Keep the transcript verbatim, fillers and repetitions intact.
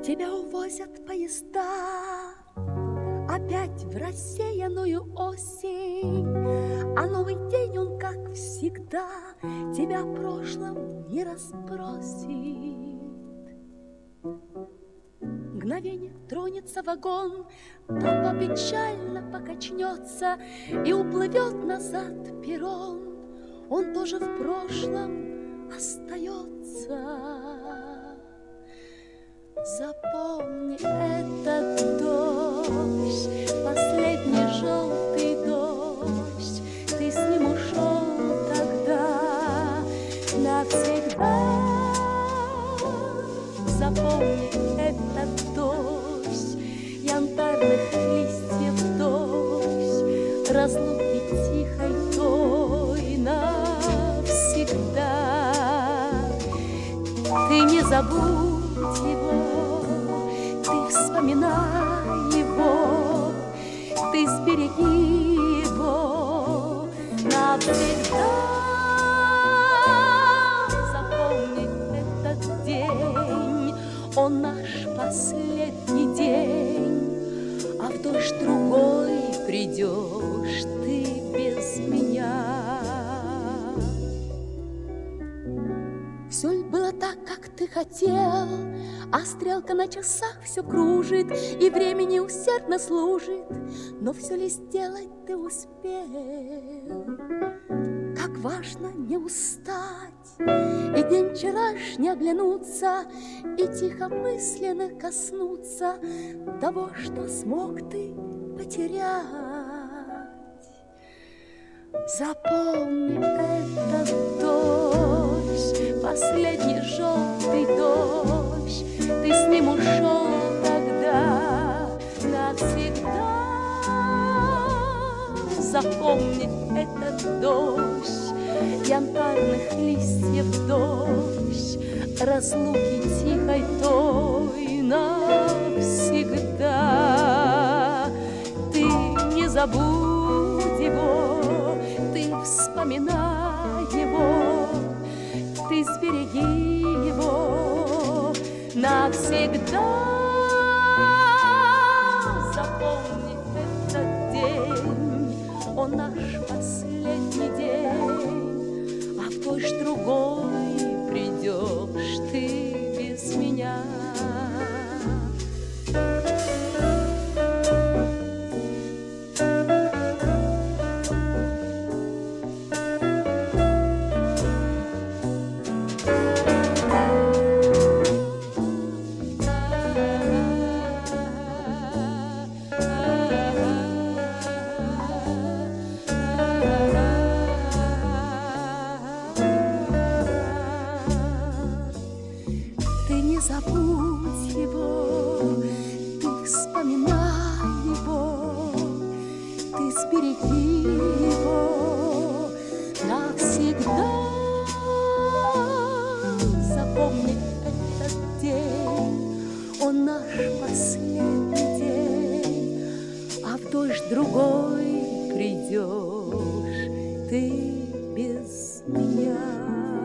Тебя увозят поезда опять в рассеянную осень, а новый день, он, как всегда, тебя в прошлом не расспросит. Мгновение тронется вагон, толпа печально покачнется и уплывет назад перрон. Он тоже в прошлом остается. Запомни этот дождь, последний желтый дождь. Ты с ним ушел тогда навсегда. Запомни этот дождь, янтарных листьев дождь, разлуки тихой той навсегда. Ты не забудь его, ты вспоминай его, ты сбереги его навсегда. Запомни этот день, он наш последний день, а в дождь другой придешь ты без меня. Все ли было так, как ты хотел, а стрелка на часах все кружит и времени усердно служит, но все ли сделать ты успел? Как важно не устать и день вчерашний оглянуться и тихо мысленно коснуться того, что смог ты потерять. Запомни этот дождь, последний желтый дождь. Ты с ним ушел тогда навсегда. Запомни этот дождь, янтарных листьев дождь, разлуки тихой той навсегда. Ты не забудь его, ты вспоминай его, ты сбереги его навсегда. Запомни этот день, он наш последний день, а в дождь другой придешь ты без меня. Забудь его, ты вспоминай его, ты сбереги его навсегда. Запомни этот день, он наш последний день, а в дождь другой придешь ты без меня.